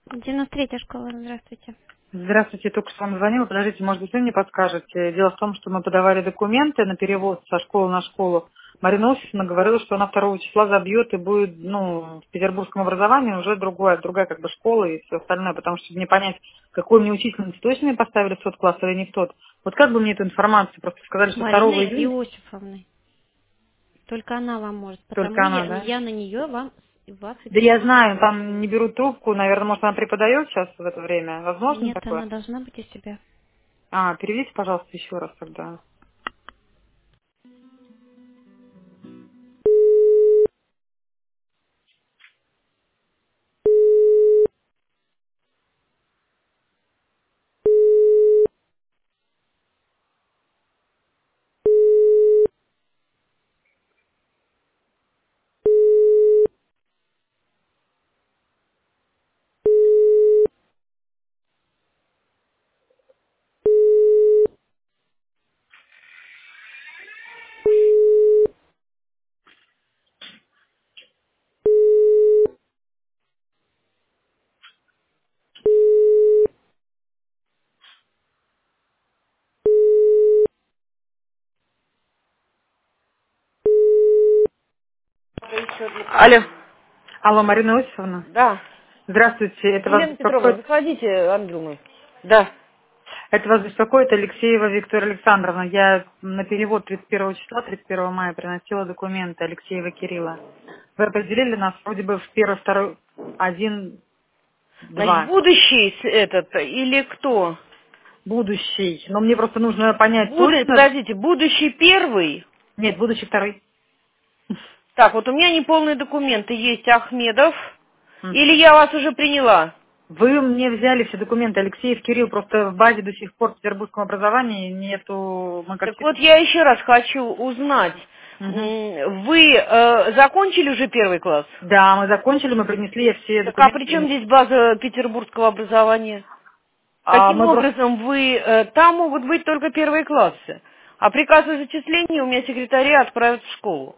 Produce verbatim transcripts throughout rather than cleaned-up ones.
девяносто третья школа, здравствуйте. Здравствуйте, только что вам звонила. Подождите, может быть, вы мне подскажете. Дело в том, что мы подавали документы на перевод со школы на школу. Марина Офисовна говорила, что она второго числа забьет и будет, ну, в петербургском образовании уже другая, другая как бы школа и все остальное, потому что не понять, какой мне учительницы точно мне поставили в тот класс или не в тот. Вот как бы мне эту информацию, просто сказали, что второго Марины июня Иосифовны. Только она вам может, только потому она, я, да? я на нее вам вас и Да я перевожу. знаю, там не берут трубку, наверное, может, она преподает сейчас в это время. Возможно Нет, такое? она должна быть у себя. А, переведите, пожалуйста, еще раз тогда. Алло. Алло, Марина Иосифовна. Да. Здравствуйте, это вас Елена Петровна, беспокоит, заходите, Анна Друмовна. Да. это вас беспокоит Алексеева Виктория Александровна. Я на перевод тридцать первого числа, тридцать первого мая приносила документы Алексеева Кирилла. Вы определили нас вроде бы в первый, второй, один, Значит, два. будущий с- этот или кто? Будущий. Но мне просто нужно понять Буду, точно. подождите, будущий первый. Нет, будущий второй. Так, вот у меня неполные документы есть Ахмедов. Или Мгм. я вас уже приняла? Вы мне взяли все документы. Алексеев Кирилл просто в базе до сих пор в петербургском образовании нету. Мы как Так вот я еще раз хочу узнать. Мгм. М, Вы э, закончили уже первый класс? Да, мы закончили, мы принесли все Так а при чем документы. здесь база петербургского образования? А Каким мы просто образом вы... э, там могут быть только первые классы. А приказ о зачислении у меня секретаря отправят в школу.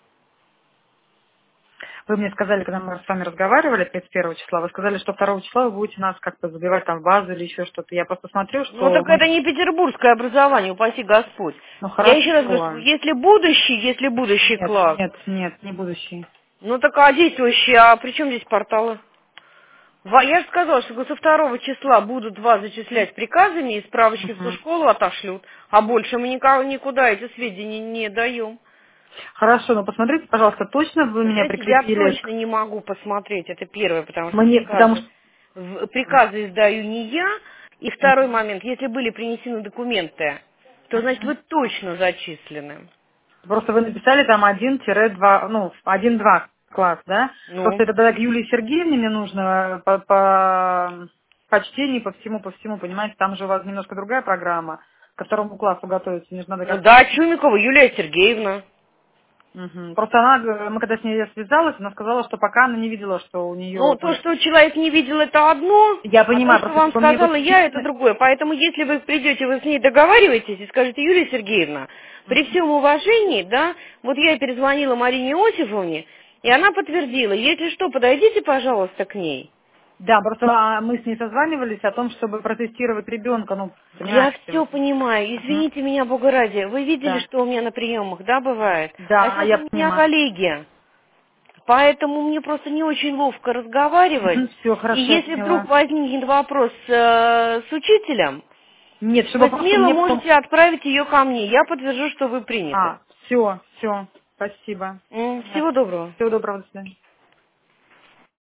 Вы мне сказали, когда мы с вами разговаривали тридцать первого числа, вы сказали, что второго числа вы будете нас как-то забивать там в базу или еще что-то. Я просто смотрю, Ну что так мы... это не петербургское образование, упаси Господь. Ну Я еще раз говорю, что хорошо. если будущий, если будущий Нет, класс, нет, нет, не будущий. ну так а действующий, а при чем здесь порталы? Ва- Я же сказала, что со второго числа будут вас зачислять приказами и справочки в ту Мгм. школу отошлют, а больше мы никого, никуда эти сведения не даем. Хорошо, но посмотрите, пожалуйста, точно вы Вы меня знаете, я прикрепили точно к... не могу посмотреть, это первое, потому что Мне, потому приказы, что... в- приказы издаю не я. И второй Мгм. момент, если были принесены документы, то значит вы точно зачислены. Просто вы написали там один-два, ну, один-два класс, да? Просто Ну, это тогда к Юлии Сергеевне мне нужно по, по, по чтению, по всему, по всему, понимаете, там же у вас немножко другая программа, ко второму классу готовиться, мне же надо ну как-то... да, Чумикова Юлия Сергеевна. Мгм. Просто она, г- мы когда с ней связалась, она сказала, что пока она не видела, что у Ну, нее... то, что человек не видел, это одно, Я а то, понимаю, что просто вам чтобы мне сказала быть я, это уверенной... другое. Поэтому, если вы придете, вы с ней договариваетесь и скажете, Юлия Сергеевна, при всем уважении, да, вот я перезвонила Марине Иосифовне, и она подтвердила, если что, подойдите, пожалуйста, к ней. Да, просто а, мы с ней созванивались о том, чтобы протестировать ребенка, ну, Я понимаете. все понимаю, Мгм. извините меня, Бога ради, вы видели, Да, что у меня на приемах, да, бывает? А да, сейчас я у меня понимаю. коллеги. Поэтому мне просто не очень ловко разговаривать. Все, И хорошо, я если вдруг поняла. возникнет вопрос э, с учителем, Нет, чтобы вы просто смело мне потом... можете отправить ее ко мне. Я подтвержу, что вы приняты. А, все, все, спасибо. М, Всего доброго. Всего доброго, до свидания.